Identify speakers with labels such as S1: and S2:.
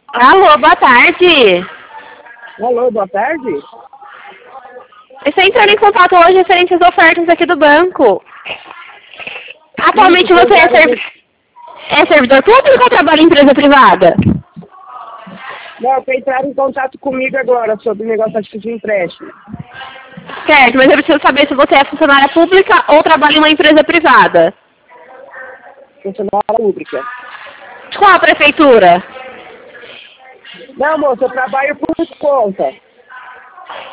S1: Alô, boa tarde.
S2: Alô, boa tarde.
S1: Estou entrando em contato hoje referente às ofertas aqui do banco. Atualmente você é servidor público ou trabalha em empresa privada?
S2: Não, para entrar em contato comigo agora sobre o negócio de empréstimo.
S1: Certo, mas eu preciso saber se você é funcionária pública ou trabalha em uma empresa privada.
S2: Funcionária pública.
S1: De qual prefeitura?
S2: Não, moça, eu trabalho por conta.